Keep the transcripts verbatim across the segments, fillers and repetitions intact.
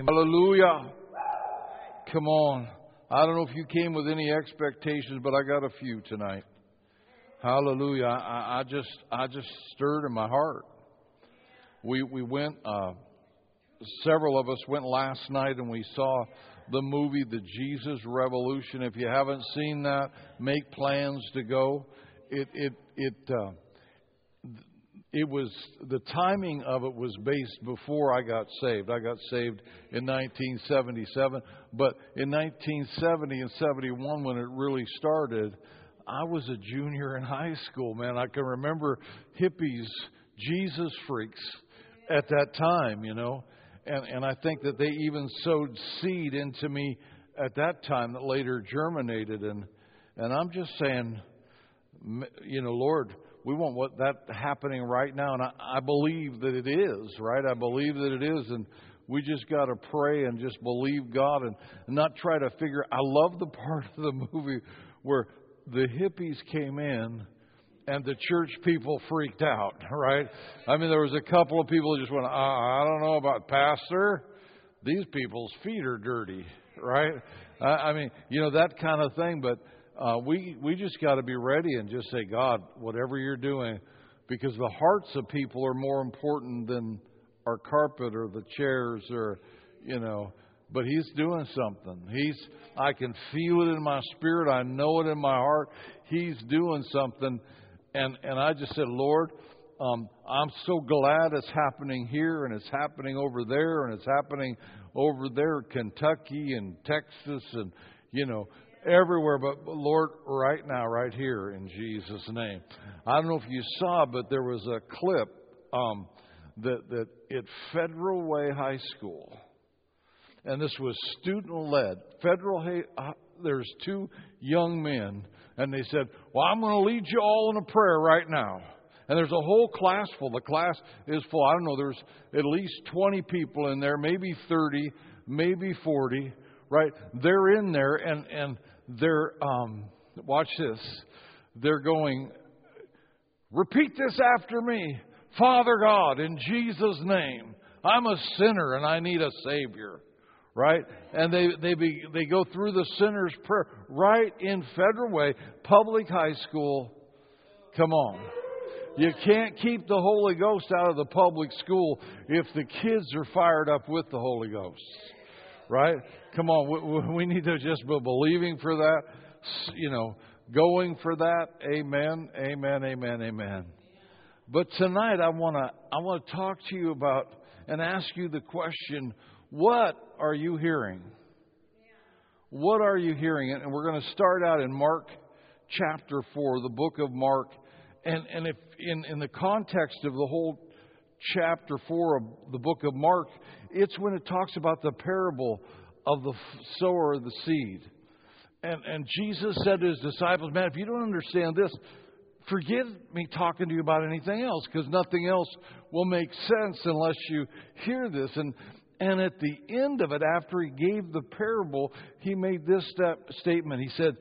Hallelujah. Come on. I don't know if you came with any expectations, but I got a few tonight. Hallelujah. I, I just I just stirred in my heart. We we went, uh, several of us went last night and we saw the movie The Jesus Revolution. If you haven't seen that, make plans to go. It it it uh, it was, the timing of it was based before I got saved. I got saved in nineteen seventy-seven, but in nineteen seventy and seventy-one, when it really started, I was a junior in high school, man. I can remember hippies, Jesus freaks at that time, you know. And and I think that they even sowed seed into me at that time that later germinated. And and I'm just saying, you know, Lord, we want what that happening right now. And I, I believe that it is, right? I believe that it is. And we just got to pray and just believe God and not try to figure. I love the part of the movie where the hippies came in and the church people freaked out, right? I mean, there was a couple of people who just went, uh, I don't know about pastor. These people's feet are dirty, right? I, I mean, you know, that kind of thing. But uh, we, we just got to be ready and just say, God, whatever you're doing, because the hearts of people are more important than our carpet or the chairs or, you know. But He's doing something. He's, I can feel it in my spirit. I know it in my heart. He's doing something. And and I just said, Lord, um, I'm so glad it's happening here and it's happening over there and it's happening over there, Kentucky and Texas and, you know, everywhere. But, but Lord, right now, right here in Jesus' name. I don't know if you saw, but there was a clip um, that, that at Federal Way High School. And this was student-led. Federal, uh, there's two young men, and they said, well, I'm going to lead you all in a prayer right now. And there's a whole class full. The class is full. I don't know, there's at least twenty people in there, maybe thirty, maybe forty, right? They're in there, and, and they're, um, watch this, they're going, repeat this after me. Father God, in Jesus' name, I'm a sinner and I need a Savior. Right? And they they be, they go through the sinner's prayer right in Federal Way, public high school. Come on. You can't keep the Holy Ghost out of the public school if the kids are fired up with the Holy Ghost. Right? Come on. We, we need to just be believing for that, you know, going for that. Amen, amen, amen, amen. But tonight I want to I want to talk to you about and ask you the question, what are you hearing? What are you hearing? And we're going to start out in Mark chapter four, the book of Mark. And, and if in, in the context of the whole chapter four of the book of Mark, it's when it talks about the parable of the sower of the seed. And, and Jesus said to His disciples, man, if you don't understand this, forget me talking to you about anything else, because nothing else will make sense unless you hear this. And And at the end of it, after He gave the parable, He made this step, statement. He said,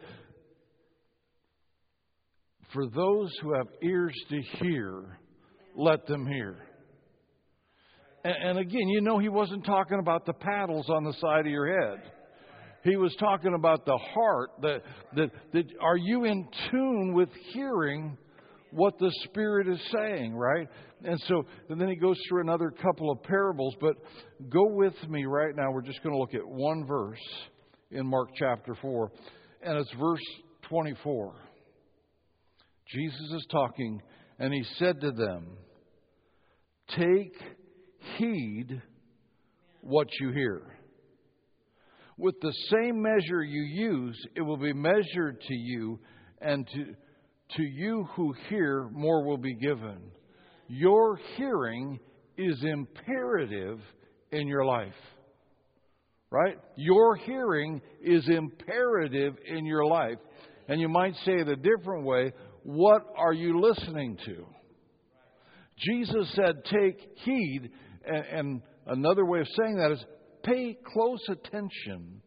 for those who have ears to hear, let them hear. And, and again, you know, He wasn't talking about the paddles on the side of your head. He was talking about the heart. That, that, that are you in tune with hearing what the Spirit is saying, right? And so, and then He goes through another couple of parables, but go with me right now. We're just going to look at one verse in Mark chapter four, and it's verse twenty-four. Jesus is talking, and He said to them, take heed what you hear. With the same measure you use, it will be measured to you, and to To you who hear, more will be given. Your hearing is imperative in your life. Right? Your hearing is imperative in your life. And you might say it a different way, what are you listening to? Jesus said, take heed. And, and another way of saying that is, pay close attention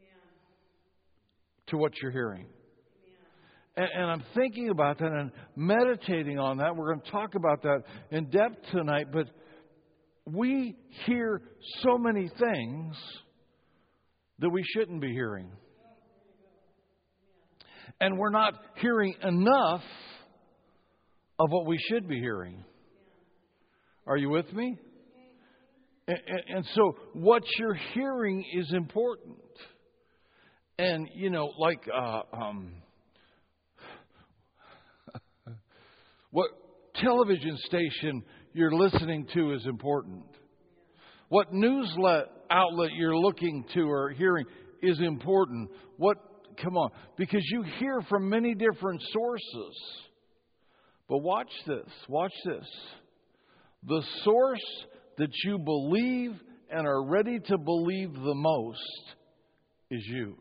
to what you're hearing. And, and I'm thinking about that and meditating on that. We're going to talk about that in depth tonight. But we hear so many things that we shouldn't be hearing. And we're not hearing enough of what we should be hearing. Are you with me? And, and, and so what you're hearing is important. And, you know, like uh, um, what television station you're listening to is important. What news outlet you're looking to or hearing is important. What, come on, because you hear from many different sources. But watch this, watch this. The source that you believe and are ready to believe the most is you.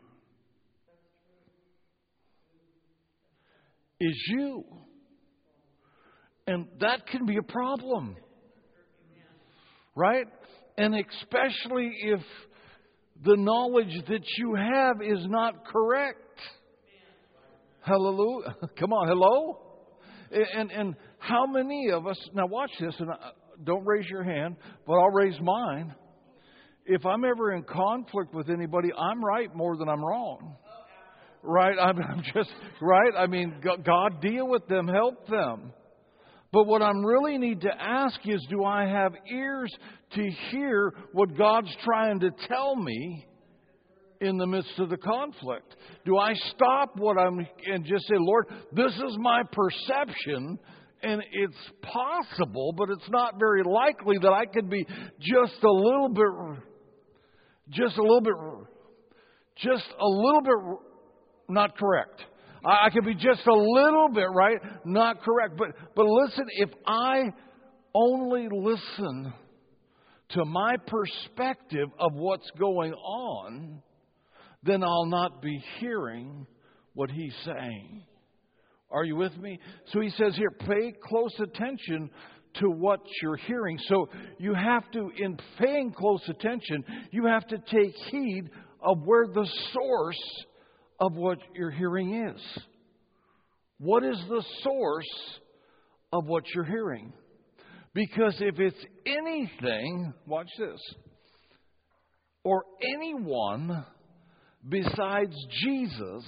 Is you. And that can be a problem. Right? And especially if the knowledge that you have is not correct. Hallelujah. Come on, hello? And and how many of us, now watch this, and don't raise your hand, but I'll raise mine. If I'm ever in conflict with anybody, I'm right more than I'm wrong. Right? I'm, I'm just, right? I mean, God, deal with them, help them. But what I really need to ask is, do I have ears to hear what God's trying to tell me in the midst of the conflict? Do I stop what I'm and just say, Lord, this is my perception, and it's possible, but it's not very likely that I could be just a little bit, just a little bit, just a little bit not correct. I could be just a little bit, right, not correct. But but listen, if I only listen to my perspective of what's going on, then I'll not be hearing what He's saying. Are you with me? So He says here, pay close attention to what you're hearing. So you have to, in paying close attention, you have to take heed of where the source of what you're hearing is. What is the source of what you're hearing? Because if it's anything, watch this, or anyone besides Jesus,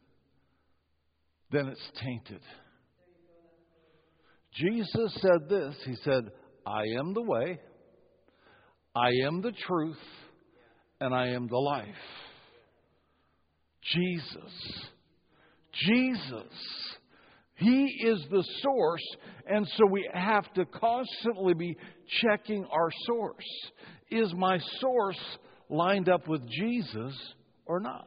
then it's tainted. Jesus said this. He said, I am the way, I am the truth, and I am the life. Jesus. Jesus. He is the source, and so we have to constantly be checking our source. Is my source lined up with Jesus or not?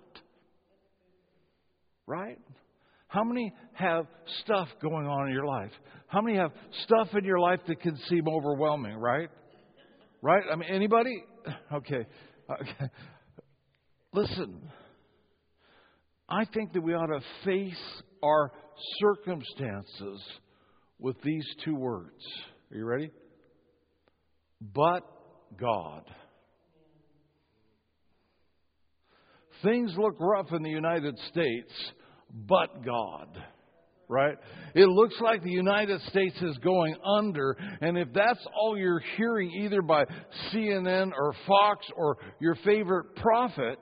Right? How many have stuff going on in your life? How many have stuff in your life that can seem overwhelming, right? Right? I mean, anybody? Okay. Okay. Listen. I think that we ought to face our circumstances with these two words. Are you ready? But God. Things look rough in the United States, but God. Right? It looks like the United States is going under, and if that's all you're hearing either by C N N or Fox or your favorite prophet,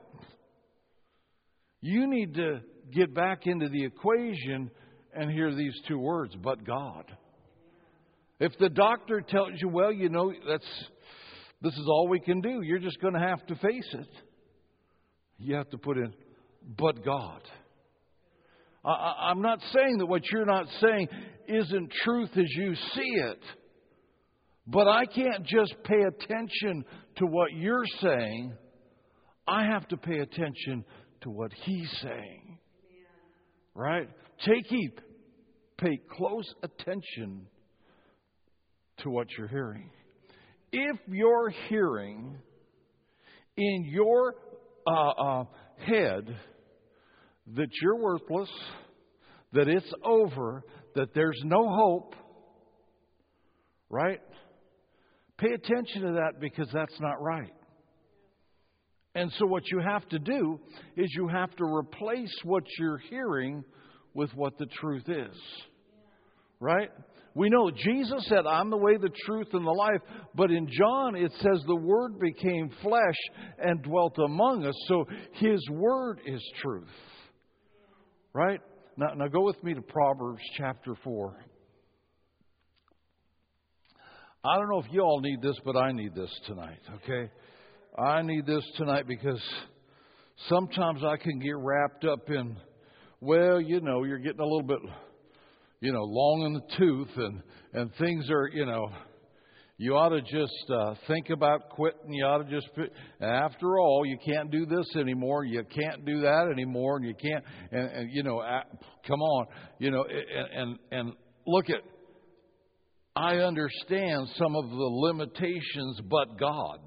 you need to get back into the equation and hear these two words, but God. If the doctor tells you, well, you know, that's this is all we can do, you're just going to have to face it. You have to put in, but God. I, I'm not saying that what you're not saying isn't truth as you see it. But I can't just pay attention to what you're saying. I have to pay attention to what He's saying. Right? Take heed. Pay close attention to what you're hearing. If you're hearing in your uh, uh, head that you're worthless, that it's over, that there's no hope, right? Pay attention to that, because that's not right. And so what you have to do is you have to replace what you're hearing with what the truth is. Right? We know Jesus said, I'm the way, the truth, and the life. But in John, it says the Word became flesh and dwelt among us. So His Word is truth. Right? Now, now go with me to Proverbs chapter four. I don't know if you all need this, but I need this tonight, okay? I need this tonight because sometimes I can get wrapped up in, well, you know, you're getting a little bit... you know, long in the tooth, and, and things are, you know, you ought to just uh, think about quitting. You ought to just, and after all, you can't do this anymore. You can't do that anymore, and you can't, and, and you know, uh, come on, you know, and, and, and look at, I understand some of the limitations, but God.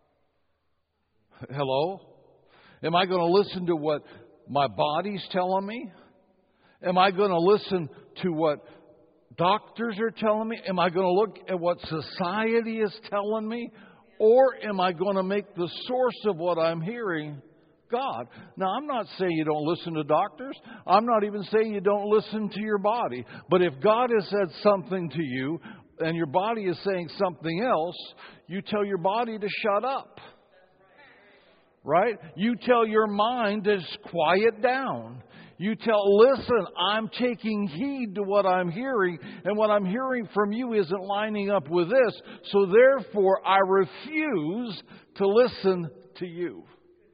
Hello? Am I going to listen to what my body's telling me? Am I going to listen to what doctors are telling me? Am I going to look at what society is telling me? Or am I going to make the source of what I'm hearing God? Now, I'm not saying you don't listen to doctors. I'm not even saying you don't listen to your body. But if God has said something to you and your body is saying something else, you tell your body to shut up. Right? You tell your mind to quiet down. You tell, listen, I'm taking heed to what I'm hearing, and what I'm hearing from you isn't lining up with this, so therefore I refuse to listen to you.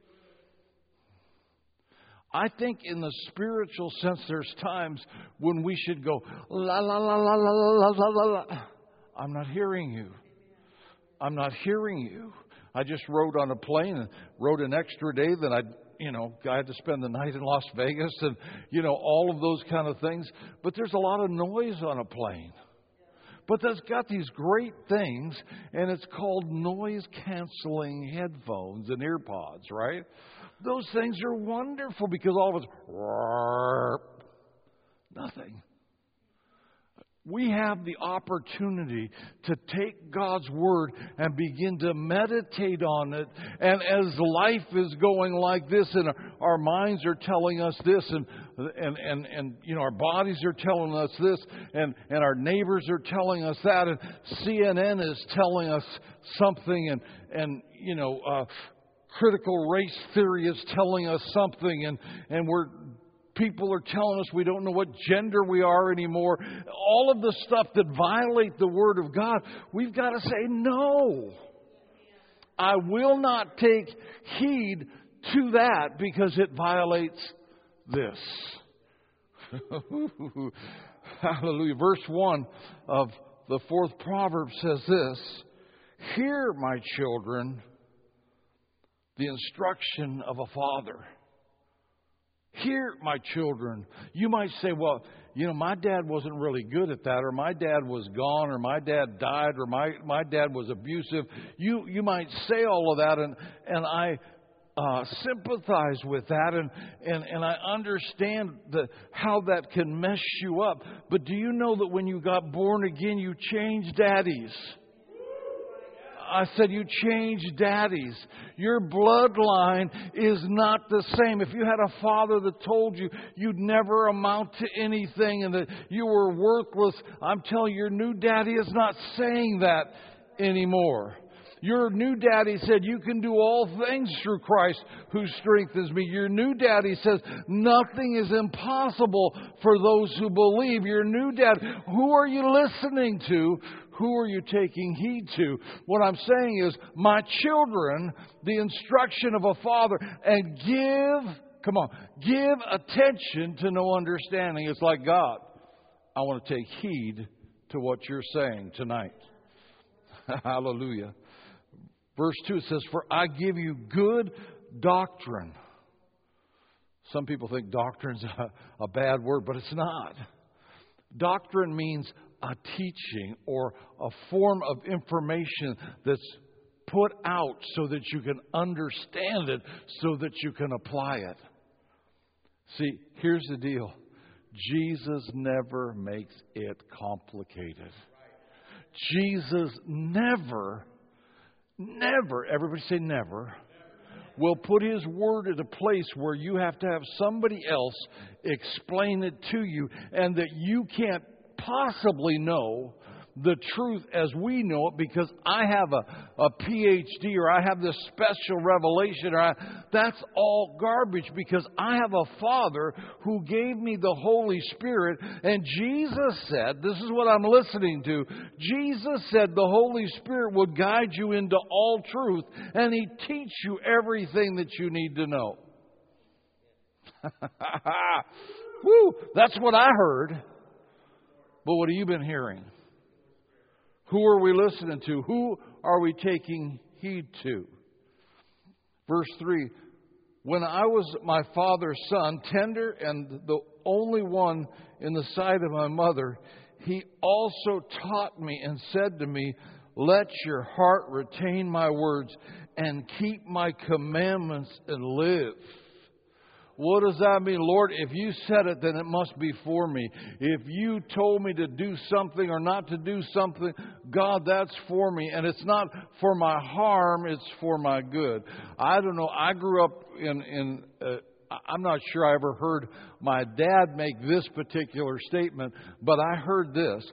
I think in the spiritual sense there's times when we should go, la la la la la la la la la. I'm not hearing you. I'm not hearing you. I just rode on a plane and rode an extra day than I You know, I had to spend the night in Las Vegas and, you know, all of those kind of things. But there's a lot of noise on a plane. But that's got these great things, and it's called noise-canceling headphones and ear pods, right? Those things are wonderful because all of it's nothing. We have the opportunity to take God's Word and begin to meditate on it. And as life is going like this, and our, our minds are telling us this, and, and, and, and you know, our bodies are telling us this, and, and our neighbors are telling us that, and C N N is telling us something, and, and you know, uh, critical race theory is telling us something, and, and we're people are telling us we don't know what gender we are anymore. All of the stuff that violate the Word of God, we've got to say, no. I will not take heed to that because it violates this. Hallelujah. Verse one of the fourth proverb says this, hear, my children, the instruction of a father. Hear, my children. You might say, well, you know, my dad wasn't really good at that, or my dad was gone, or my dad died, or my, my dad was abusive. You you might say all of that, and, and I uh, sympathize with that, and, and, and I understand the, how that can mess you up. But do you know that when you got born again, you changed daddies? I said, you changed daddies. Your bloodline is not the same. If you had a father that told you you'd never amount to anything and that you were worthless, I'm telling you, your new daddy is not saying that anymore. Your new daddy said, you can do all things through Christ who strengthens me. Your new daddy says, nothing is impossible for those who believe. Your new dad, who are you listening to? Who are you taking heed to? What I'm saying is, my children, the instruction of a father, and give, come on, give attention to no understanding. It's like, God, I want to take heed to what you're saying tonight. Hallelujah. Verse two says, for I give you good doctrine. Some people think doctrine's a, a bad word, but it's not. Doctrine means a teaching or a form of information that's put out so that you can understand it, so that you can apply it. See, here's the deal. Jesus never makes it complicated. Jesus never, never, everybody say never, will put His Word at a place where you have to have somebody else explain it to you, and that you can't possibly know the truth as we know it because I have a, a P H D or I have this special revelation. Or I, that's all garbage because I have a Father who gave me the Holy Spirit. And Jesus said, this is what I'm listening to, Jesus said the Holy Spirit would guide you into all truth and He'd teach you everything that you need to know. Woo, that's what I heard. But what have you been hearing? Who are we listening to? Who are we taking heed to? Verse three, when I was my father's son, tender and the only one in the sight of my mother, he also taught me and said to me, let your heart retain my words and keep my commandments and live. What does that mean? Lord, if you said it, then it must be for me. If you told me to do something or not to do something, God, that's for me. And it's not for my harm, it's for my good. I don't know. I grew up in, in uh, I'm not sure I ever heard my dad make this particular statement, but I heard this.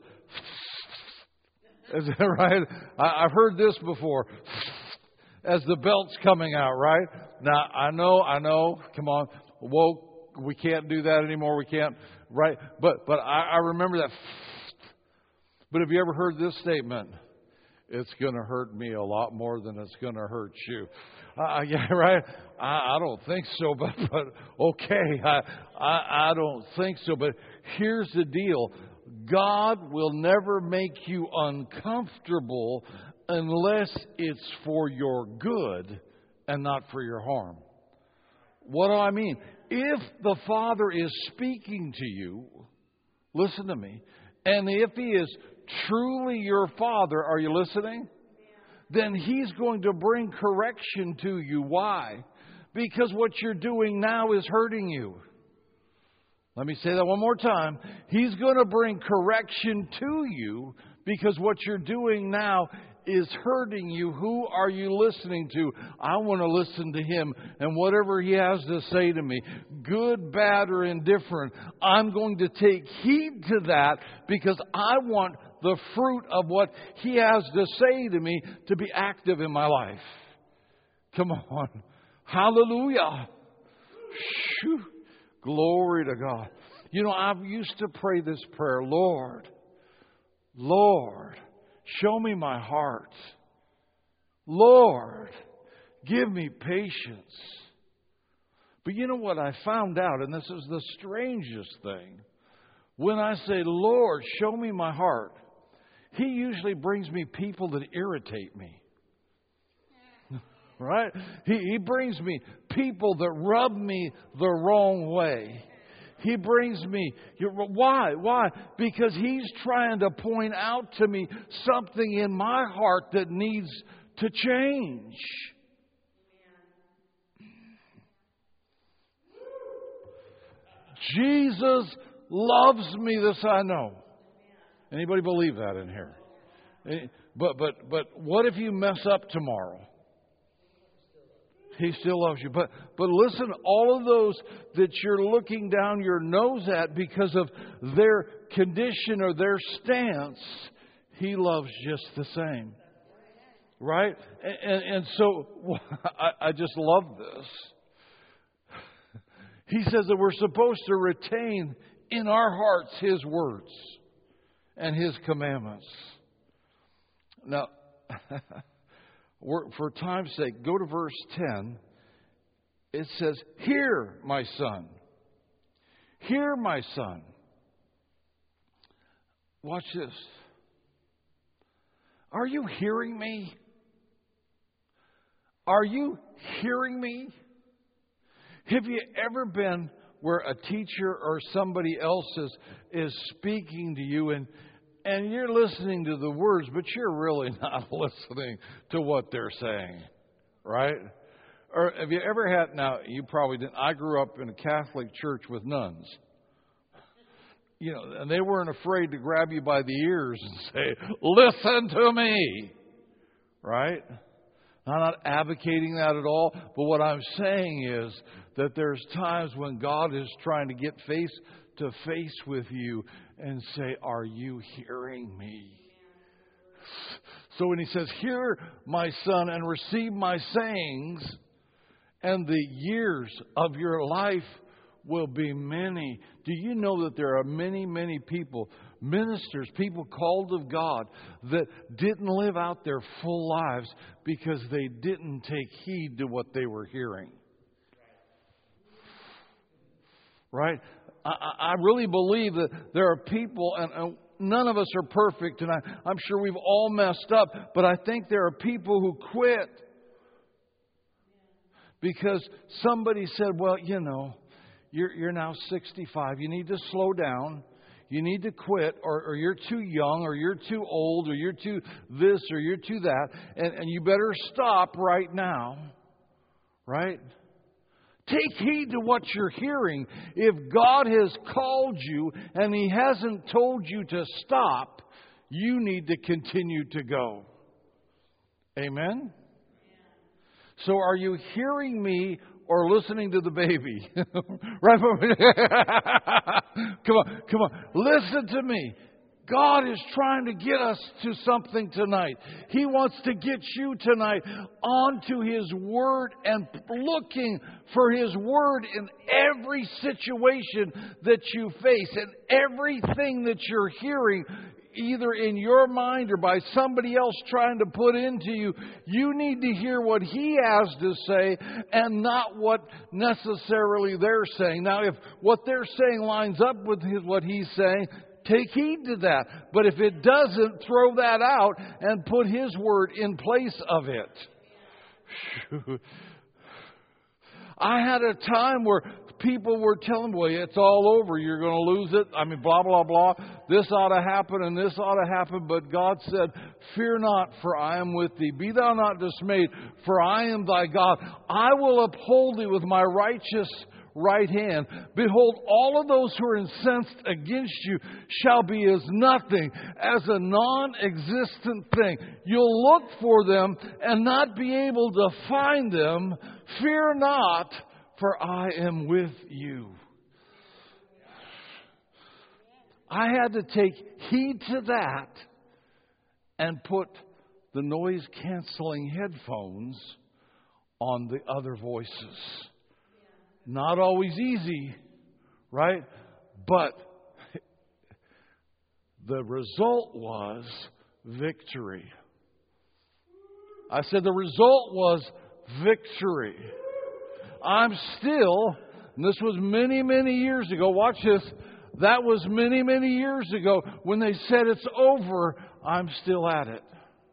Is that right? I, I've heard this before. As the belt's coming out, right? Now, I know, I know, come on. Whoa, we can't do that anymore. We can't, right? But but I, I remember that. But have you ever heard this statement? It's going to hurt me a lot more than it's going to hurt you. Uh, yeah, right? I, I don't think so, but but okay, I, I I don't think so. But here's the deal: God will never make you uncomfortable unless it's for your good and not for your harm. What do I mean? If the Father is speaking to you, listen to me, and if He is truly your Father, are you listening? Then He's going to bring correction to you. Why? Because what you're doing now is hurting you. Let me say that one more time. He's going to bring correction to you because what you're doing now is hurting you. Who are you listening to? I want to listen to Him and whatever He has to say to me, good, bad, or indifferent, I'm going to take heed to that because I want the fruit of what He has to say to me to be active in my life. Come on. Hallelujah. Shoo. Glory to God. You know, I've used to pray this prayer, Lord, Lord, show me my heart. Lord, give me patience. But you know what I found out, and this is the strangest thing. When I say, Lord, show me my heart, He usually brings me people that irritate me. Right? He, he brings me people that rub me the wrong way. He brings me, why? Why? Because He's trying to point out to me something in my heart that needs to change. Jesus loves me, this I know. Anybody believe that in here? But but but what if you mess up tomorrow? He still loves you. But but listen, all of those that you're looking down your nose at because of their condition or their stance, He loves just the same. Right? And, and so I, I just love this. He says that we're supposed to retain in our hearts His words and His commandments. Now, for time's sake, go to verse ten. It says, hear, my son. Hear, my son. Watch this. Are you hearing me? Are you hearing me? Have you ever been where a teacher or somebody else is, is speaking to you and And you're listening to the words, but you're really not listening to what they're saying, right? Or have you ever had, now you probably didn't, I grew up in a Catholic church with nuns. You know, and they weren't afraid to grab you by the ears and say, listen to me, right? I'm not advocating that at all, but what I'm saying is that there's times when God is trying to get face to face with you and say, are you hearing me? So when he says, hear my son and receive my sayings, and the years of your life will be many. Do you know that there are many, many people, ministers, people called of God, that didn't live out their full lives because they didn't take heed to what they were hearing? Right? I, I really believe that there are people, and, and none of us are perfect, and I, I'm sure we've all messed up, but I think there are people who quit because somebody said, well, you know, you're, you're now sixty-five. You need to slow down. You need to quit, or, or you're too young, or you're too old, or you're too this, or you're too that, and, and you better stop right now. Right? Take heed to what you're hearing. If God has called you and He hasn't told you to stop, you need to continue to go. Amen? So are you hearing me or listening to the baby? Right? Come on, come on. Listen to me. God is trying to get us to something tonight. He wants to get you tonight onto His Word and looking for His Word in every situation that you face and everything that you're hearing, either in your mind or by somebody else trying to put into you. You need to hear what He has to say and not what necessarily they're saying. Now, if what they're saying lines up with his, what He's saying, take heed to that. But if it doesn't, throw that out and put His Word in place of it. I had a time where people were telling me, well, it's all over. You're going to lose it. I mean, blah, blah, blah. This ought to happen and this ought to happen. But God said, fear not, for I am with thee. Be thou not dismayed, for I am thy God. I will uphold thee with my righteous right hand. Behold, all of those who are incensed against you shall be as nothing, as a non-existent thing. You'll look for them and not be able to find them. Fear not, for I am with you. I had to take heed to that and put the noise-canceling headphones on the other voices. Not always easy, right? But the result was victory. I said the result was victory. I'm still, and this was many, many years ago. Watch this. That was many, many years ago. When they said it's over, I'm still at it.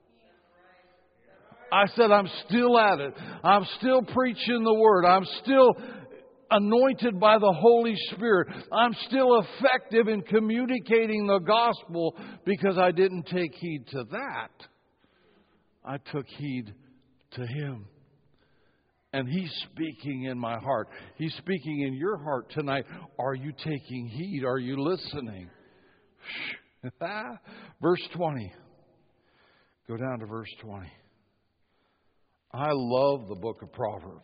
I said I'm still at it. I'm still preaching the Word. I'm still anointed by the Holy Spirit. I'm still effective in communicating the gospel because I didn't take heed to that. I took heed to Him. And He's speaking in my heart. He's speaking in your heart tonight. Are you taking heed? Are you listening? Verse twenty. Go down to verse twenty. I love the book of Proverbs.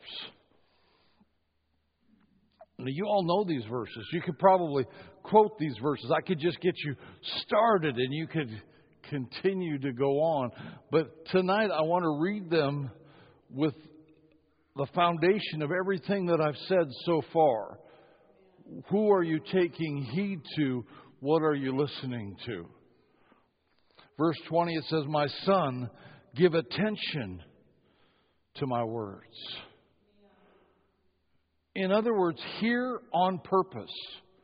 Now, you all know these verses. You could probably quote these verses. I could just get you started and you could continue to go on. But tonight I want to read them with the foundation of everything that I've said so far. Who are you taking heed to? What are you listening to? Verse twenty, it says, my son, give attention to my words. In other words, hear on purpose.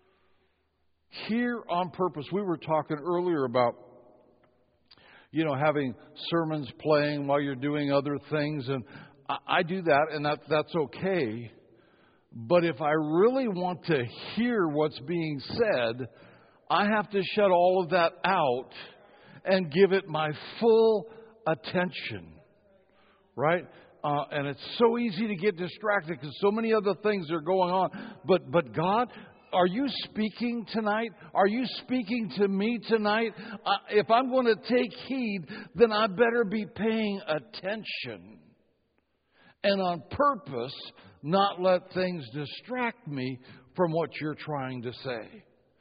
Hear on purpose. We were talking earlier about, you know, having sermons playing while you're doing other things. And I, I do that, and that, that's okay. But if I really want to hear what's being said, I have to shut all of that out and give it my full attention. Right? Uh, and it's so easy to get distracted because so many other things are going on. But but God, are you speaking tonight? Are you speaking to me tonight? Uh, if I'm going to take heed, then I better be paying attention. And on purpose, not let things distract me from what you're trying to say.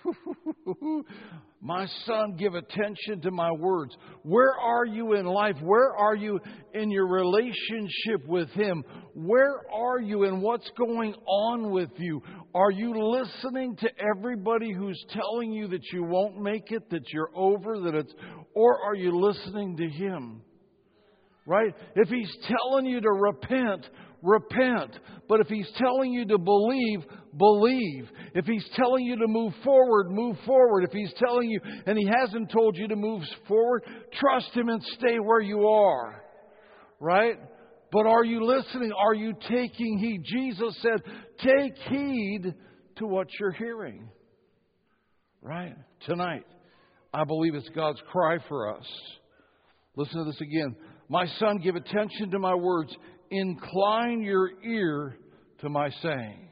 My son, give attention to my words. Where are you in life? Where are you in your relationship with Him? Where are you in what's going on with you? Are you listening to everybody who's telling you that you won't make it, that you're over, that it's, or are you listening to Him? Right? If He's telling you to repent, repent. But if He's telling you to believe, believe. If He's telling you to move forward, move forward. If He's telling you, and He hasn't told you to move forward, trust Him and stay where you are. Right? But are you listening? Are you taking heed? Jesus said, take heed to what you're hearing. Right? Tonight, I believe it's God's cry for us. Listen to this again. My son, give attention to my words. Incline your ear to my saying.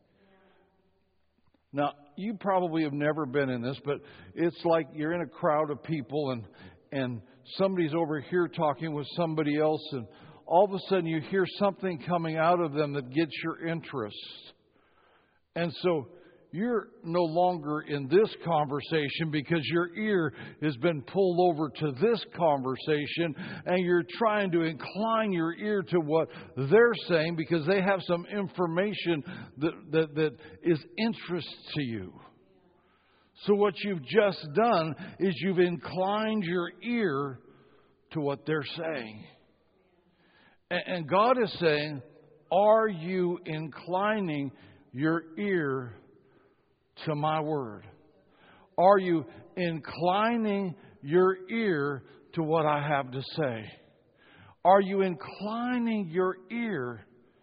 Now, you probably have never been in this, but it's like you're in a crowd of people and and somebody's over here talking with somebody else, and all of a sudden you hear something coming out of them that gets your interest. And so you're no longer in this conversation because your ear has been pulled over to this conversation, and you're trying to incline your ear to what they're saying because they have some information that, that, that is interest to you. So what you've just done is you've inclined your ear to what they're saying. And, and God is saying, are you inclining your ear to my word? Are you inclining your ear to what I have to say? Are you inclining your ear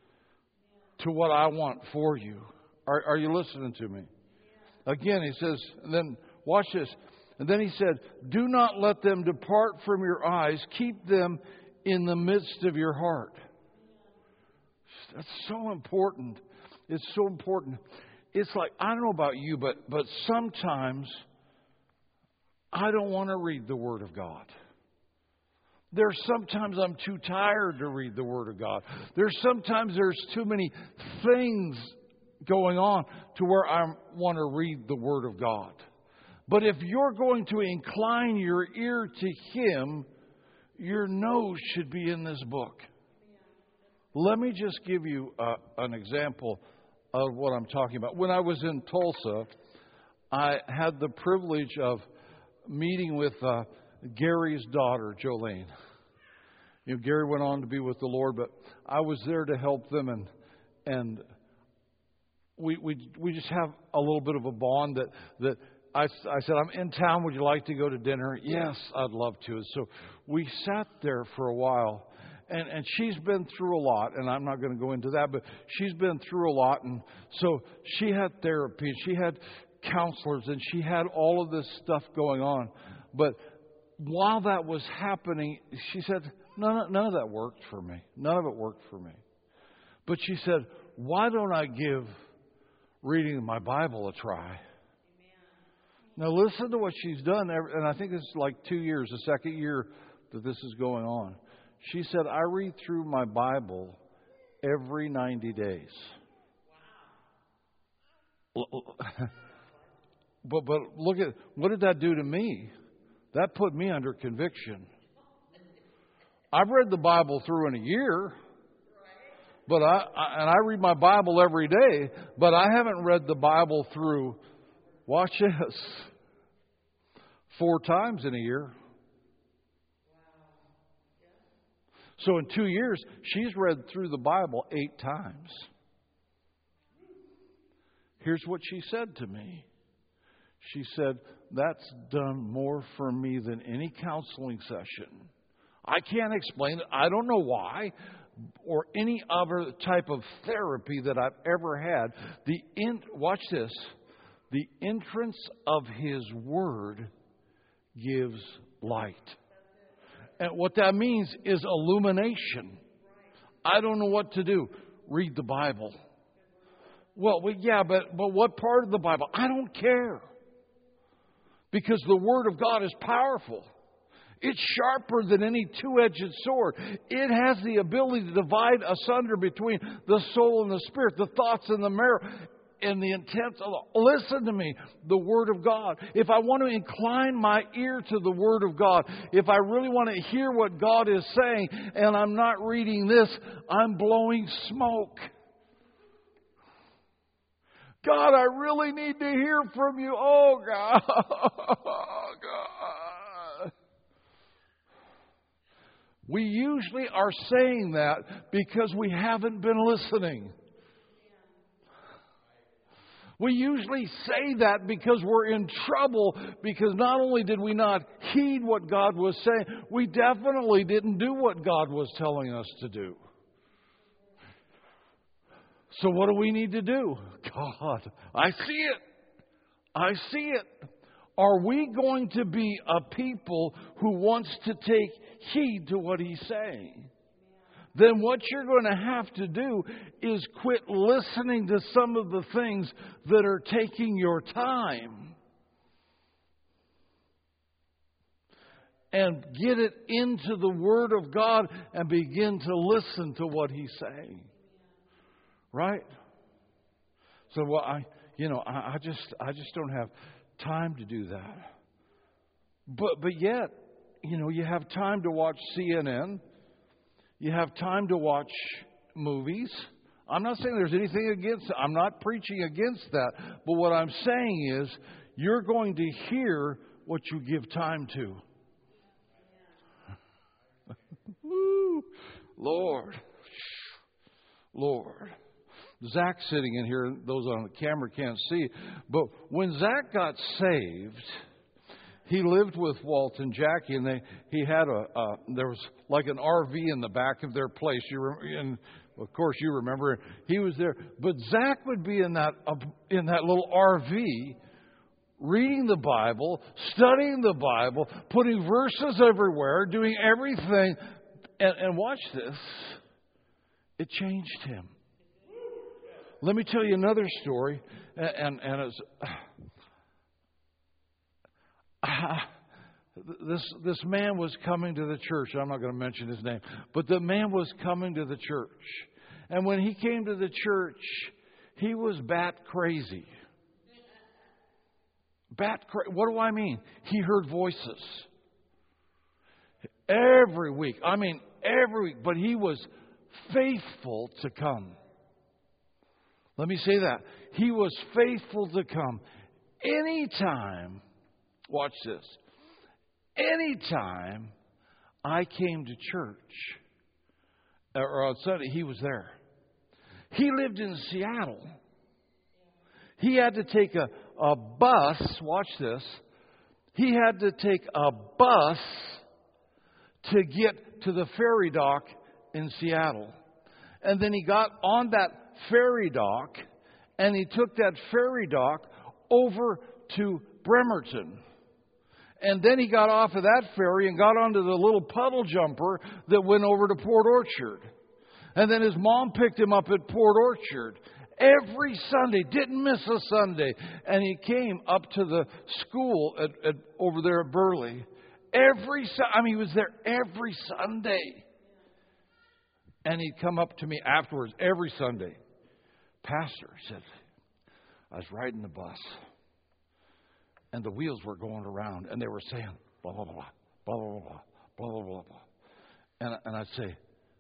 to what I want for you? Are, are you listening to me? Again, he says, and then watch this. And then he said, do not let them depart from your eyes. Keep them in the midst of your heart. That's so important. It's so important. It's like, I don't know about you, but but sometimes I don't want to read the Word of God. There's sometimes I'm too tired to read the Word of God. There's sometimes there's too many things going on to where I want to read the Word of God. But if you're going to incline your ear to Him, your nose should be in this book. Let me just give you uh, an example of what I'm talking about. When I was in Tulsa, I had the privilege of meeting with uh, Gary's daughter, Jolene. You know, Gary went on to be with the Lord, but I was there to help them, and and we we we just have a little bit of a bond that that I, I said, I'm in town. Would you like to go to dinner? Yes, I'd love to. So we sat there for a while. And, and she's been through a lot, and I'm not going to go into that, but she's been through a lot. And so she had therapy, she had counselors, and she had all of this stuff going on. But while that was happening, she said, none, none of that worked for me. None of it worked for me. But she said, why don't I give reading my Bible a try? Amen. Now listen to what she's done, and I think this is like two years, the second year that this is going on. She said, I read through my Bible every ninety days. Wow. But, but look at, what did that do to me? That put me under conviction. I've read the Bible through in a year, but I, I and I read my Bible every day, but I haven't read the Bible through, watch this, four times in a year. So in two years, she's read through the Bible eight times. Here's what she said to me. She said, that's done more for me than any counseling session. I can't explain it. I don't know why. Or any other type of therapy that I've ever had. The in, watch this. The entrance of His Word gives light. And what that means is illumination. I don't know what to do. Read the Bible. Well, well, yeah, but, but what part of the Bible? I don't care. Because the Word of God is powerful. It's sharper than any two-edged sword. It has the ability to divide asunder between the soul and the spirit, the thoughts and the marrow. in the intent of, listen to me, the Word of God. If I want to incline my ear to the Word of God, if I really want to hear what God is saying, and I'm not reading this, I'm blowing smoke. God, I really need to hear from you. Oh, God. Oh, God. We usually are saying that because we haven't been listening. We usually say that because we're in trouble, because not only did we not heed what God was saying, we definitely didn't do what God was telling us to do. So what do we need to do? God, I see it. I see it. Are we going to be a people who wants to take heed to what He's saying? Then what you're going to have to do is quit listening to some of the things that are taking your time and get it into the Word of God and begin to listen to what He's saying. Right? So, well, I, you know, I, I just, I just don't have time to do that. But, but yet, you know, you have time to watch C N N. You have time to watch movies. I'm not saying there's anything against it. I'm not preaching against that. But what I'm saying is, you're going to hear what you give time to. Woo, Lord, Lord. Zach's sitting in here. Those on the camera can't see. But when Zach got saved, he lived with Walt and Jackie, and they he had a uh, there was like an R V in the back of their place. You re- and of course you remember he was there. But Zach would be in that uh, in that little R V, reading the Bible, studying the Bible, putting verses everywhere, doing everything. And, and watch this, it changed him. Let me tell you another story, and and, and it's. Uh, this this man was coming to the church. I'm not going to mention his name, but the man was coming to the church. And when he came to the church, he was bat crazy. Bat cra- What do I mean? He heard voices every week. I mean, every week. But he was faithful to come. Let me say that. He was faithful to come anytime. Watch this. Anytime I came to church, or on Sunday, he was there. He lived in Seattle. He had to take a, a bus. Watch this. He had to take a bus to get to the ferry dock in Seattle. And then he got on that ferry dock, and he took that ferry dock over to Bremerton. And then he got off of that ferry and got onto the little puddle jumper that went over to Port Orchard. And then his mom picked him up at Port Orchard every Sunday, didn't miss a Sunday. And he came up to the school at, at, over there at Burley. Every I mean, he was there every Sunday. And he'd come up to me afterwards every Sunday. Pastor, he said, I was riding the bus. And the wheels were going around, and they were saying, blah, blah, blah, blah, blah, blah, blah, blah, blah, blah. And, and I'd say,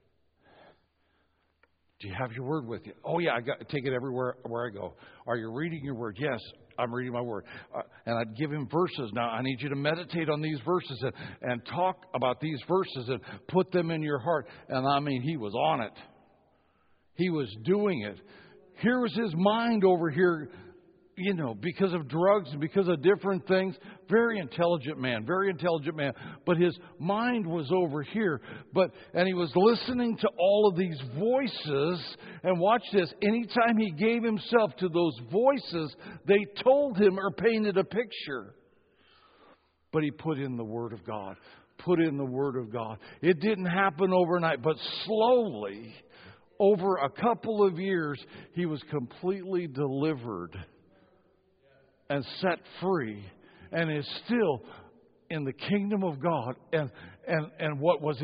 do you have your word with you? Oh, yeah, I got take it everywhere where I go. Are you reading your word? Yes, I'm reading my word. Uh, and I'd give him verses. Now, I need you to meditate on these verses and, and talk about these verses and put them in your heart. And I mean, he was on it. He was doing it. Here was his mind over here, you know, because of drugs and because of different things. Very intelligent man, very intelligent man. But his mind was over here. But and he was listening to all of these voices. And watch this. Anytime he gave himself to those voices, they told him or painted a picture. But he put in the Word of God. Put in the Word of God. It didn't happen overnight, but slowly, over a couple of years, he was completely delivered and set free, and is still in the kingdom of God. And, and, and what was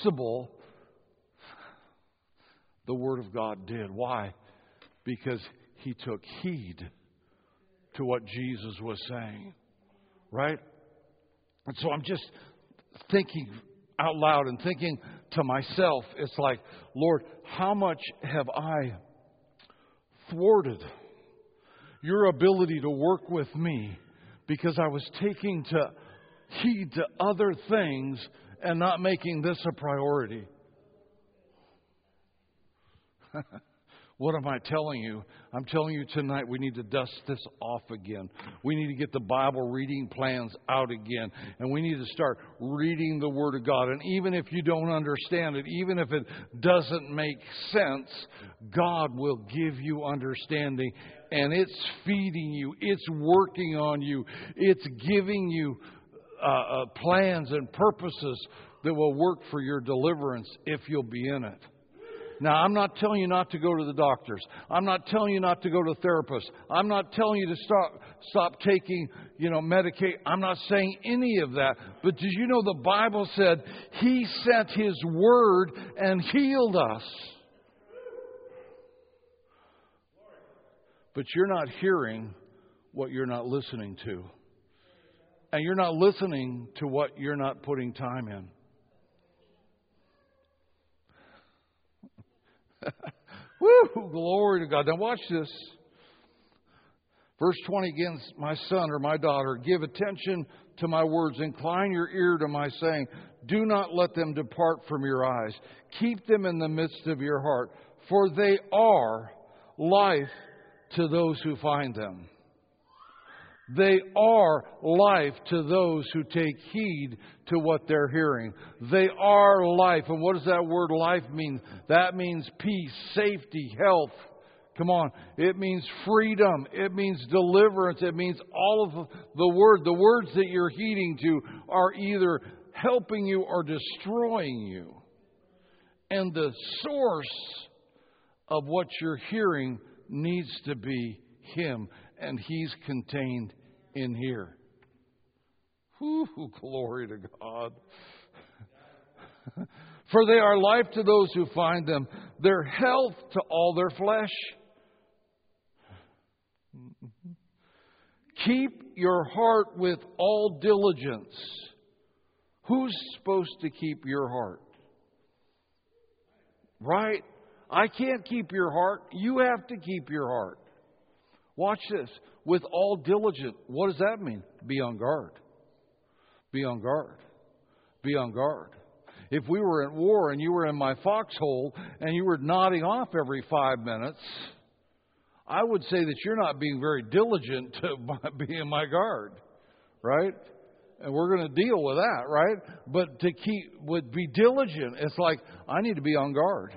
impossible, the Word of God did. Why? Because he took heed to what Jesus was saying. Right? And so I'm just thinking out loud and thinking to myself, it's like, Lord, how much have I thwarted your ability to work with me because I was taking to heed to other things and not making this a priority? What am I telling you? I'm telling you tonight we need to dust this off again. We need to get the Bible reading plans out again. And we need to start reading the Word of God. And even if you don't understand it, even if it doesn't make sense, God will give you understanding. And it's feeding you. It's working on you. It's giving you uh, uh, plans and purposes that will work for your deliverance if you'll be in it. Now, I'm not telling you not to go to the doctors. I'm not telling you not to go to therapists. I'm not telling you to stop stop taking, you know, Medicaid. I'm not saying any of that. But did you know the Bible said He sent His Word and healed us? But you're not hearing what you're not listening to. And you're not listening to what you're not putting time in. Woo! Glory to God. Now watch this. Verse twenty again, my son or my daughter, give attention to my words. Incline your ear to my saying. Do not let them depart from your eyes. Keep them in the midst of your heart, for they are life to those who find them. They are life to those who take heed to what they're hearing. They are life. And what does that word life mean? That means peace, safety, health. Come on. It means freedom. It means deliverance. It means all of the word. The words that you're heeding to are either helping you or destroying you. And the source of what you're hearing needs to be Him. And He's contained in here. Whew, glory to God. For they are life to those who find them, their health to all their flesh. Keep your heart with all diligence. Who's supposed to keep your heart? Right? I can't keep your heart. You have to keep your heart. Watch this. With all diligence. What does that mean? Be on guard. Be on guard. Be on guard. If we were at war and you were in my foxhole and you were nodding off every five minutes, I would say that you're not being very diligent to be in my guard. Right? And we're going to deal with that, right? But to keep, would be diligent, it's like, I need to be on guard.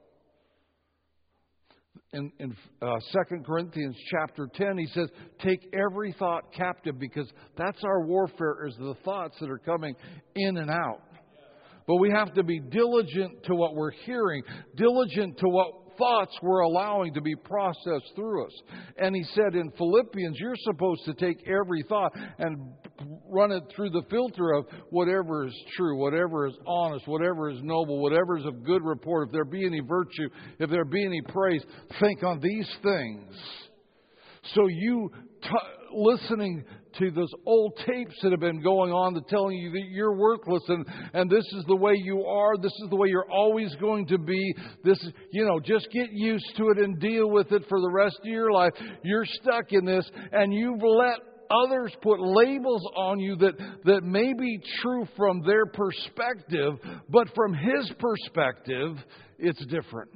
In, in uh, Second Corinthians chapter ten, he says, take every thought captive, because that's our warfare, is the thoughts that are coming in and out. But we have to be diligent to what we're hearing, diligent to what thoughts we're allowing to be processed through us. And he said in Philippians, you're supposed to take every thought and run it through the filter of whatever is true, whatever is honest, whatever is noble, whatever is of good report. If there be any virtue, if there be any praise, think on these things. So you t- listening to those old tapes that have been going on that telling you that you're worthless and, and this is the way you are, this is the way you're always going to be, this is, you know, just get used to it and deal with it for the rest of your life. You're stuck in this, and you've let others put labels on you that, that may be true from their perspective, but from His perspective, it's different.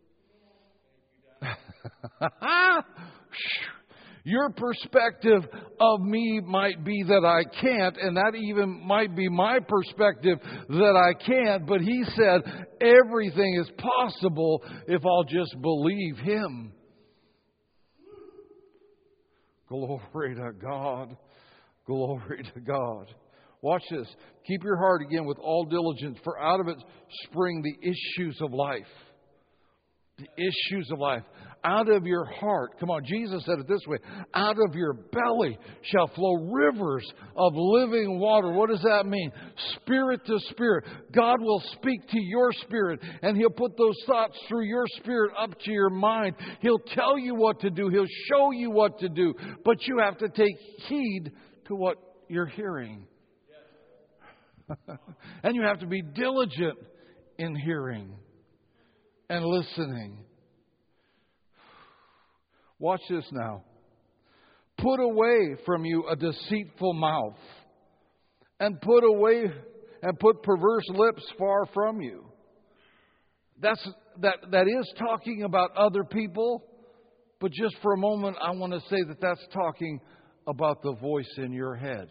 Your perspective of me might be that I can't, and that even might be my perspective that I can't, but He said everything is possible if I'll just believe Him. Glory to God. Glory to God. Watch this. Keep your heart again with all diligence, for out of it spring the issues of life. The issues of life. out of your heart, come on, Jesus said it this way, out of your belly shall flow rivers of living water. What does that mean? Spirit to spirit. God will speak to your spirit, and He'll put those thoughts through your spirit up to your mind. He'll tell you what to do. He'll show you what to do. But you have to take heed to what you're hearing. And you have to be diligent in hearing and listening. Watch this now. Put away from you a deceitful mouth, and put away and put perverse lips far from you. That's that that is talking about other people, but just for a moment I want to say that that's talking about the voice in your head.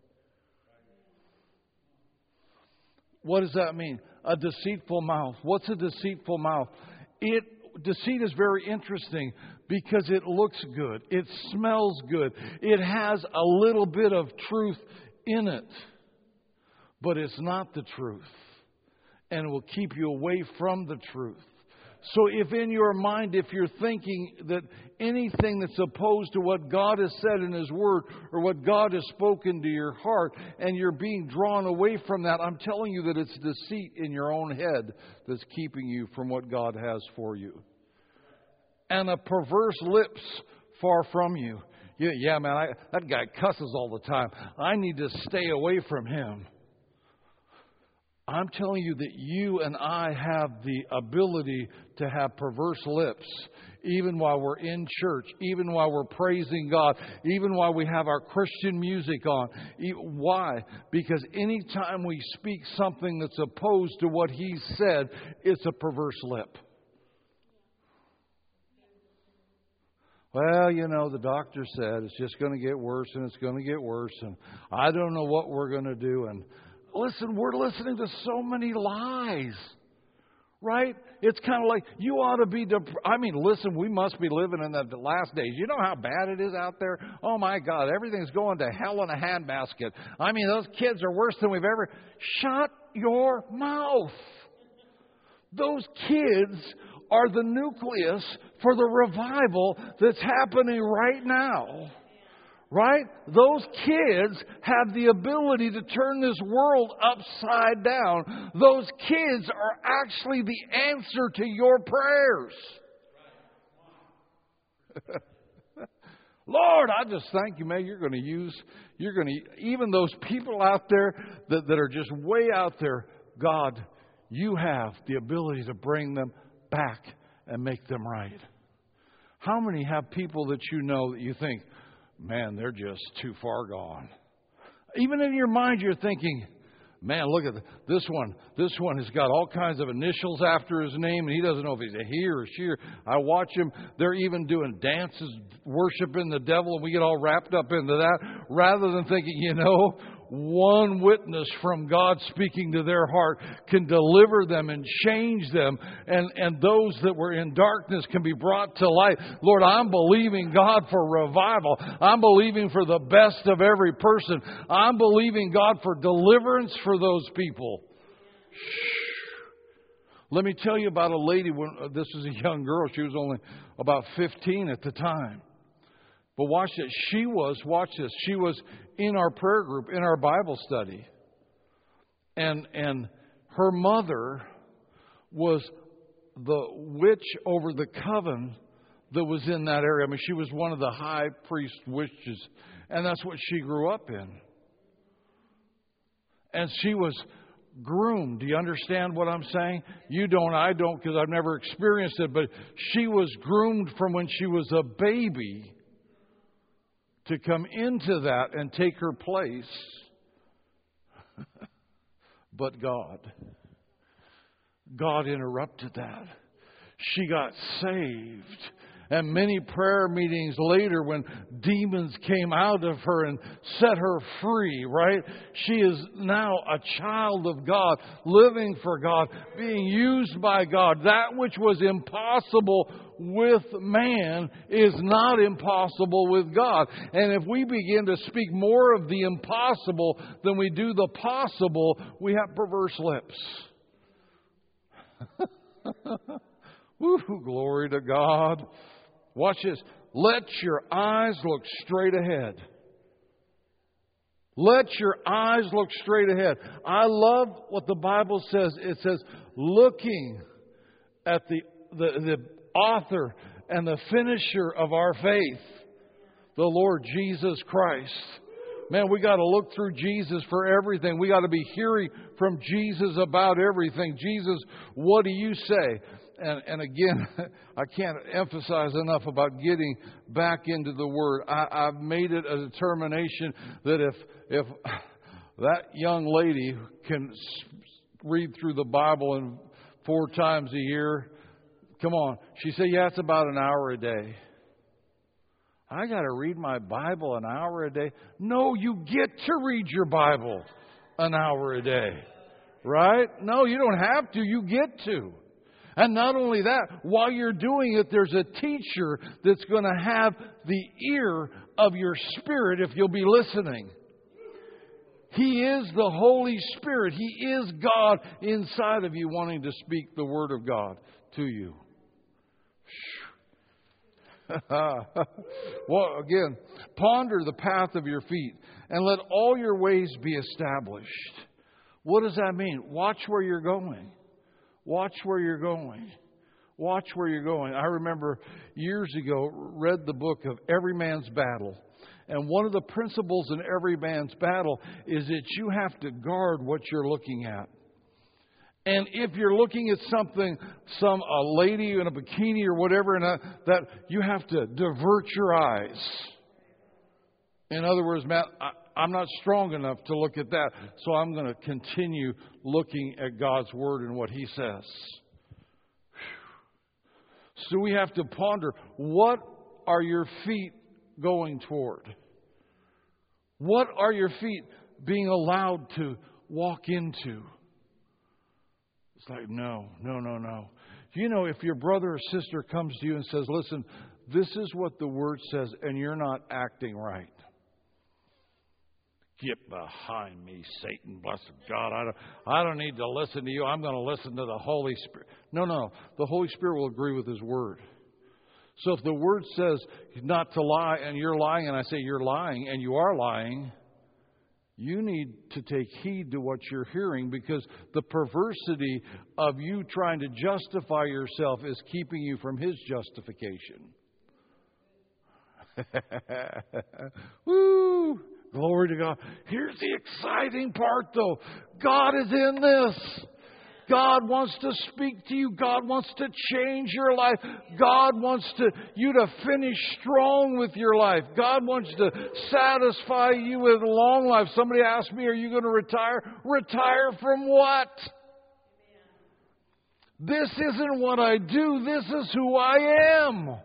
What does that mean? A deceitful mouth. What's a deceitful mouth? It deceit is very interesting because it looks good. It smells good. It has a little bit of truth in it. But it's not the truth. And it will keep you away from the truth. So if in your mind, if you're thinking that anything that's opposed to what God has said in His Word or what God has spoken to your heart, and you're being drawn away from that, I'm telling you that it's deceit in your own head that's keeping you from what God has for you. And a perverse lips far from you. Yeah, yeah man, I, that guy cusses all the time. I need to stay away from him. I'm telling you that you and I have the ability to have perverse lips, even while we're in church, even while we're praising God, even while we have our Christian music on. Why? Because anytime we speak something that's opposed to what He said, it's a perverse lip. Well, you know, the doctor said it's just going to get worse and it's going to get worse, and I don't know what we're going to do. And listen, we're listening to so many lies, right? It's kind of like you ought to be, dep- I mean, listen, we must be living in the last days. You know how bad it is out there? Oh, my God, everything's going to hell in a handbasket. I mean, those kids are worse than we've ever. Shut your mouth. Those kids are the nucleus for the revival that's happening right now. Right? Those kids have the ability to turn this world upside down. Those kids are actually the answer to your prayers. Lord, I just thank you, man. You're going to use, you're going to, even those people out there that, that are just way out there, God, you have the ability to bring them back and make them right. How many have people that you know that you think, man, they're just too far gone? Even in your mind, you're thinking, man, look at this one. This one has got all kinds of initials after his name, and he doesn't know if he's a he or a she. I watch him. They're even doing dances, worshiping the devil, and we get all wrapped up into that, rather than thinking, you know, one witness from God speaking to their heart can deliver them and change them, and, and those that were in darkness can be brought to light. Lord, I'm believing God for revival. I'm believing for the best of every person. I'm believing God for deliverance for those people. Shh. Let me tell you about a lady. When this was a young girl. She was only about fifteen at the time. But watch this. She was, watch this, she was in our prayer group, in our Bible study. And and her mother was the witch over the coven that was in that area. I mean, she was one of the high priest witches. And that's what she grew up in. And she was groomed. Do you understand what I'm saying? You don't, I don't, because I've never experienced it. But she was groomed from when she was a baby to come into that and take her place. But God, God interrupted that. She got saved. And many prayer meetings later, when demons came out of her and set her free, right? She is now a child of God, living for God, being used by God. That which was impossible with man is not impossible with God. And if we begin to speak more of the impossible than we do the possible, we have perverse lips. Woo, glory to God. Watch this. Let your eyes look straight ahead. Let your eyes look straight ahead. I love what the Bible says. It says, looking at the, the, the author and the finisher of our faith, the Lord Jesus Christ. Man, we got to look through Jesus for everything. We got to be hearing from Jesus about everything. Jesus, what do you say? And, and again, I can't emphasize enough about getting back into the Word. I, I've made it a determination that if if that young lady can read through the Bible in four times a year, come on. She said, yeah, it's about an hour a day. I got to read my Bible an hour a day. No, you get to read your Bible an hour a day. Right? No, you don't have to. You get to. And not only that, while you're doing it, there's a teacher that's going to have the ear of your spirit if you'll be listening. He is the Holy Spirit. He is God inside of you wanting to speak the Word of God to you. Well, again, ponder the path of your feet and let all your ways be established. What does that mean? Watch where you're going. Watch where you're going. Watch where you're going. I remember years ago, read the book of Every Man's Battle. And one of the principles in Every Man's Battle is that you have to guard what you're looking at. And if you're looking at something, some a lady in a bikini or whatever, and that you have to divert your eyes. In other words, Matt, I, I'm not strong enough to look at that, so I'm going to continue looking at God's Word and what He says. So we have to ponder, what are your feet going toward? What are your feet being allowed to walk into? It's like, no, no, no, no. You know, if your brother or sister comes to you and says, listen, this is what the Word says, and you're not acting right. Get behind me, Satan, blessed God. I don't, I don't need to listen to you. I'm going to listen to the Holy Spirit. No, no. The Holy Spirit will agree with His Word. So if the Word says not to lie and you're lying, and I say you're lying and you are lying, you need to take heed to what you're hearing, because the perversity of you trying to justify yourself is keeping you from His justification. Woo! Glory to God. Here's the exciting part, though. God is in this. God wants to speak to you. God wants to change your life. God wants to you to finish strong with your life. God wants to satisfy you with a long life. Somebody asked me, are you going to retire? Retire from what? This isn't what I do. This is who I am.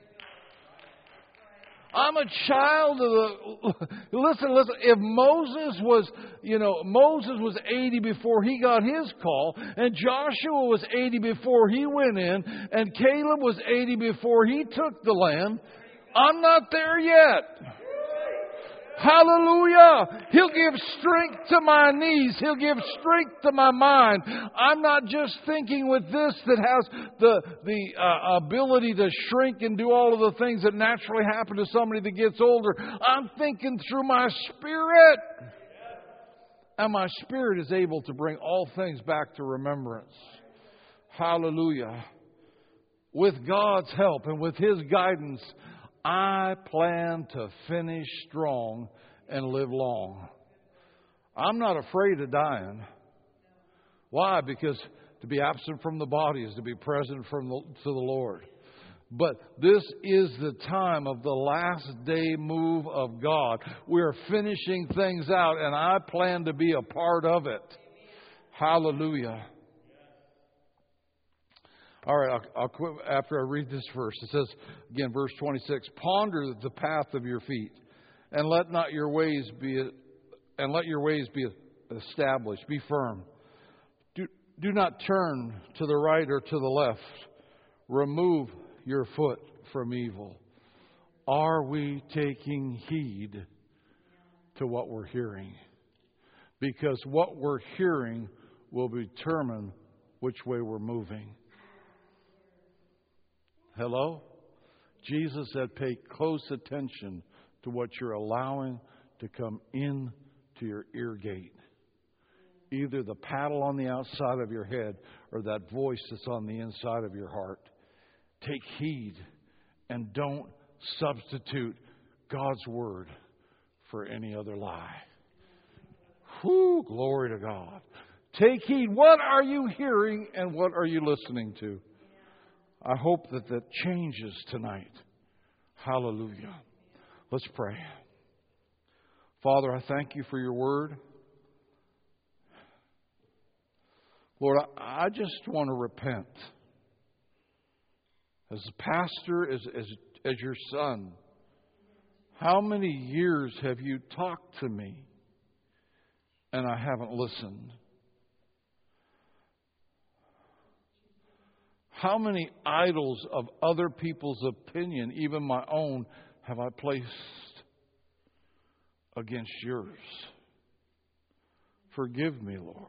I'm a child of the... Listen, listen. If Moses was, you know, Moses was eighty before he got his call, and Joshua was eighty before he went in, and Caleb was eighty before he took the land, I'm not there yet. Hallelujah. He'll give strength to my knees. He'll give strength to my mind. I'm not just thinking with this that has the, the uh, ability to shrink and do all of the things that naturally happen to somebody that gets older. I'm thinking through my spirit. And my spirit is able to bring all things back to remembrance. Hallelujah. With God's help and with His guidance, I plan to finish strong and live long. I'm not afraid of dying. Why? Because to be absent from the body is to be present from the, to the Lord. But this is the time of the last day move of God. We're finishing things out, and I plan to be a part of it. Hallelujah. All right, I'll, I'll quit after I read this verse. It says, again, verse twenty-six, ponder the path of your feet, and let not your ways be, and let your ways be established. Be firm. Do, do not turn to the right or to the left. Remove your foot from evil. Are we taking heed to what we're hearing? Because what we're hearing will determine which way we're moving. Hello? Jesus said, pay close attention to what you're allowing to come in to your ear gate. Either the paddle on the outside of your head or that voice that's on the inside of your heart. Take heed and don't substitute God's Word for any other lie. Whew, glory to God. Take heed. What are you hearing and what are you listening to? I hope that that changes tonight. Hallelujah. Let's pray. Father, I thank you for your word. Lord, I, I just want to repent. As a pastor, as, as, as your son, how many years have you talked to me and I haven't listened? How many idols of other people's opinion, even my own, have I placed against yours? Forgive me, Lord.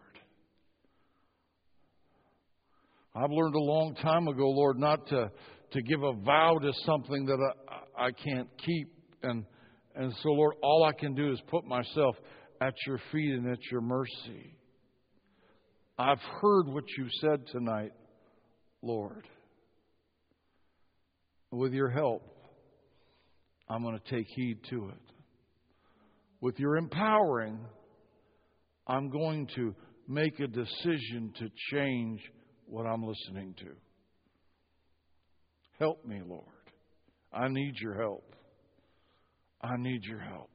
I've learned a long time ago, Lord, not to, to give a vow to something that I, I can't keep. And, and so, Lord, all I can do is put myself at your feet and at your mercy. I've heard what you said tonight, Lord. With your help, I'm going to take heed to it. With your empowering, I'm going to make a decision to change what I'm listening to. Help me, Lord. I need your help. I need your help.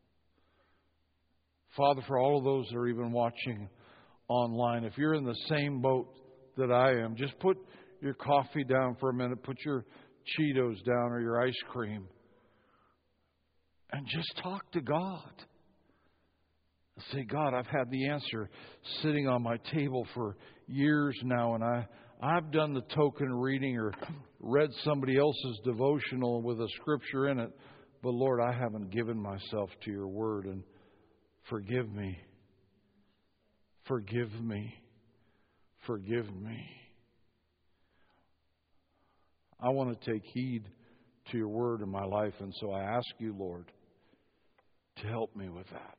Father, for all of those that are even watching online, if you're in the same boat that I am, just put your coffee down for a minute, put your Cheetos down or your ice cream, and just talk to God. Say, God, I've had the answer sitting on my table for years now, and I, I've done the token reading or read somebody else's devotional with a scripture in it, but Lord, I haven't given myself to your word, and forgive me. Forgive me. Forgive me. I want to take heed to your word in my life, and so I ask you, Lord, to help me with that.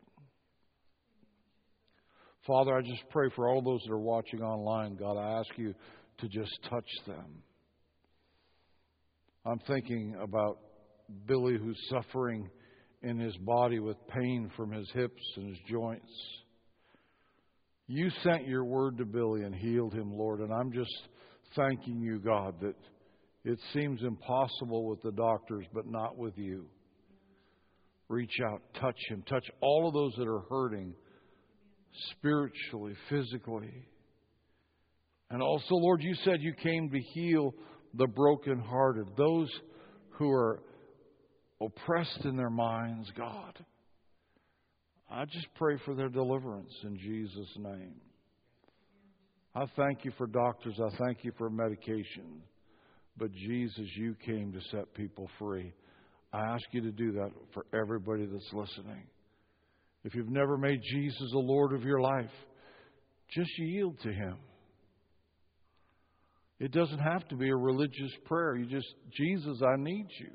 Father, I just pray for all those that are watching online. God, I ask you to just touch them. I'm thinking about Billy, who's suffering in his body with pain from his hips and his joints. You sent your word to Billy and healed him, Lord, and I'm just thanking you, God, that it seems impossible with the doctors, but not with you. Reach out, touch him, touch all of those that are hurting spiritually, physically. And also, Lord, you said you came to heal the brokenhearted, those who are oppressed in their minds, God. I just pray for their deliverance in Jesus' name. I thank you for doctors. I thank you for medication. But Jesus, you came to set people free. I ask you to do that for everybody that's listening. If you've never made Jesus the Lord of your life, just yield to Him. It doesn't have to be a religious prayer. You just, Jesus, I need you.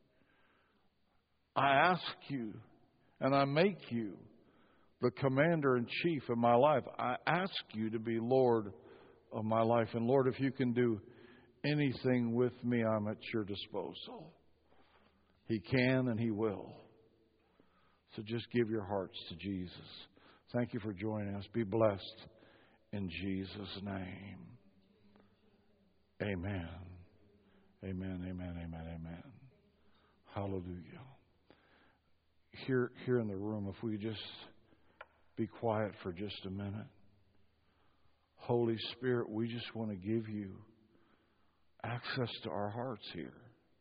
I ask you and I make you the commander in chief of my life. I ask you to be Lord of my life. And Lord, if you can do anything with me, I'm at your disposal. He can and He will. So just give your hearts to Jesus. Thank you for joining us. Be blessed in Jesus' name. Amen. Amen, amen, amen, amen. Hallelujah. Here, here in the room, if we just be quiet for just a minute. Holy Spirit, we just want to give you access to our hearts here.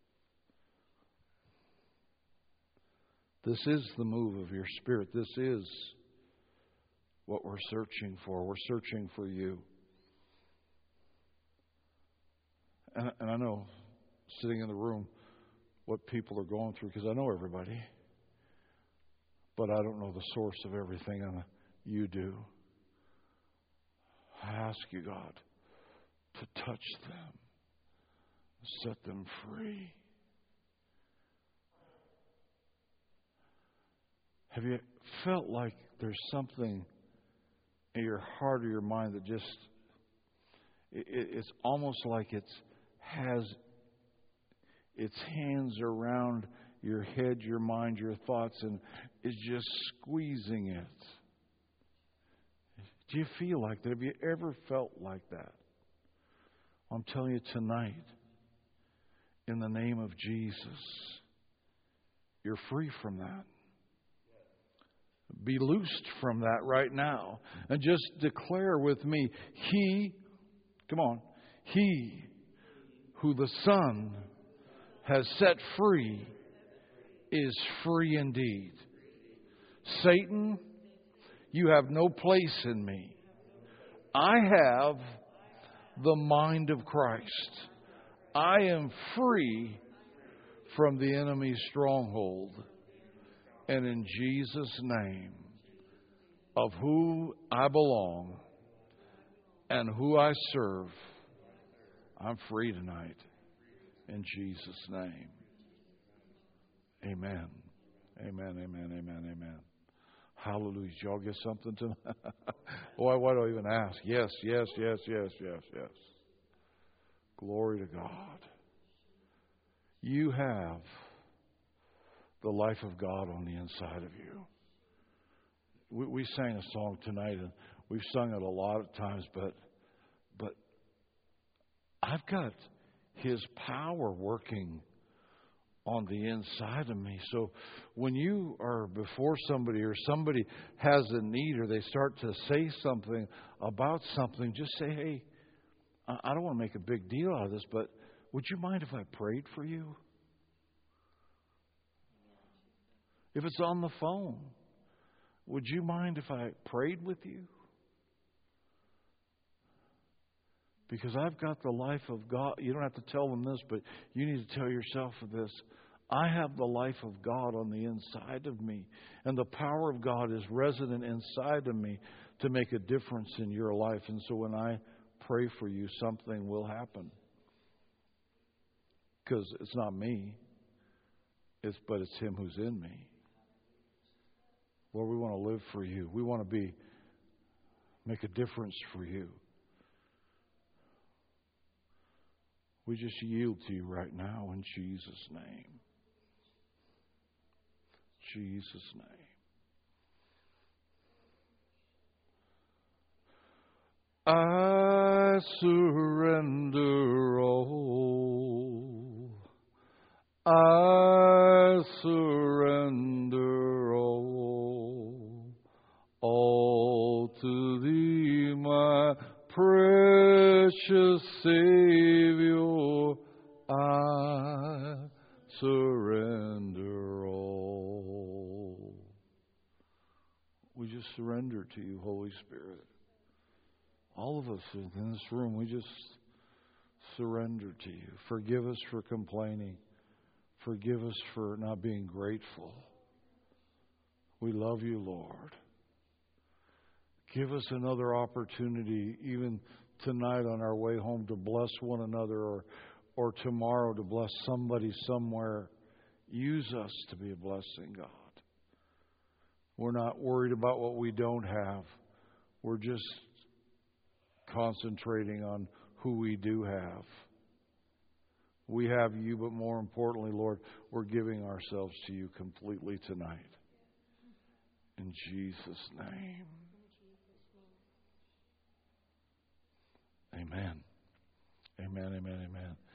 This is the move of your Spirit. This is what we're searching for. We're searching for you. And, and I know, sitting in the room, what people are going through, because I know everybody. But I don't know the source of everything, and you do. I ask you, God, to touch them, set them free. Have you felt like there's something in your heart or your mind that just, it, it's almost like it's has its hands around your head, your mind, your thoughts, and is just squeezing it? Do you feel like that? Have you ever felt like that? I'm telling you tonight, in the name of Jesus, you're free from that. Be loosed from that right now. And just declare with me, He, come on, He who the Son has set free is free indeed. Satan, you have no place in me. I have the mind of Christ. I am free from the enemy's stronghold. And in Jesus' name, of who I belong and who I serve, I'm free tonight. In Jesus' name. Amen. Amen, amen, amen, amen. Hallelujah. Did y'all get something tonight? Why, why do I even ask? Yes, yes, yes, yes, yes, yes. Glory to God. You have the life of God on the inside of you. We, we sang a song tonight, and we've sung it a lot of times, but but I've got His power working on the inside of me. So when you are before somebody, or somebody has a need, or they start to say something about something, just say, hey, I don't want to make a big deal out of this, but would you mind if I prayed for you? If it's on the phone, would you mind if I prayed with you? Because I've got the life of God. You don't have to tell them this, but you need to tell yourself this. I have the life of God on the inside of me. And the power of God is resident inside of me to make a difference in your life. And so when I pray for you, something will happen. Because it's not me, it's but it's Him who's in me. Lord, we want to live for you. We want to be make a difference for you. We just yield to you right now in Jesus' name. Jesus' name. I surrender all. I surrender all. All to Thee, my precious Savior, I surrender all. We just surrender to you, Holy Spirit. All of us in this room, we just surrender to you. Forgive us for complaining. Forgive us for not being grateful. We love you, Lord. Give us another opportunity, even tonight on our way home, to bless one another, or, or tomorrow to bless somebody somewhere. Use us to be a blessing, God. We're not worried about what we don't have. We're just concentrating on who we do have. We have you, but more importantly, Lord, we're giving ourselves to you completely tonight. In Jesus' name. Amen. Amen, amen, amen.